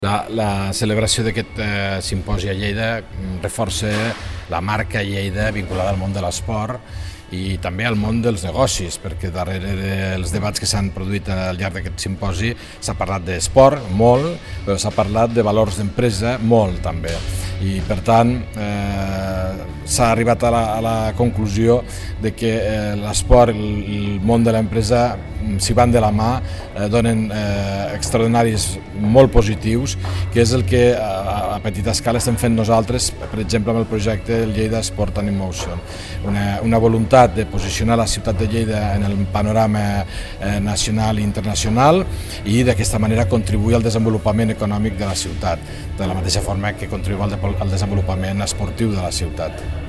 La celebració d'aquest simposi a Lleida reforça la marca Lleida vinculada al món de l'esport i també al món dels negocis, perquè darrere dels debats que s'han produït al llarg d'aquest simposi s'ha parlat d'esport, molt, però s'ha parlat de valors d'empresa, molt també. I per tant s'ha arribat a la conclusió de que l'esport i el món de l'empresa, si van de la mà, donen extraordinaris molt positius, que és el que a petita escala estem fent nosaltres, per exemple amb el projecte Lleida Sport and Emotion, una voluntat de posicionar la ciutat de Lleida en el panorama nacional i internacional i d'aquesta manera contribuir al desenvolupament econòmic de la ciutat, de la mateixa forma que contribuir al desenvolupament esportiu de la ciutat.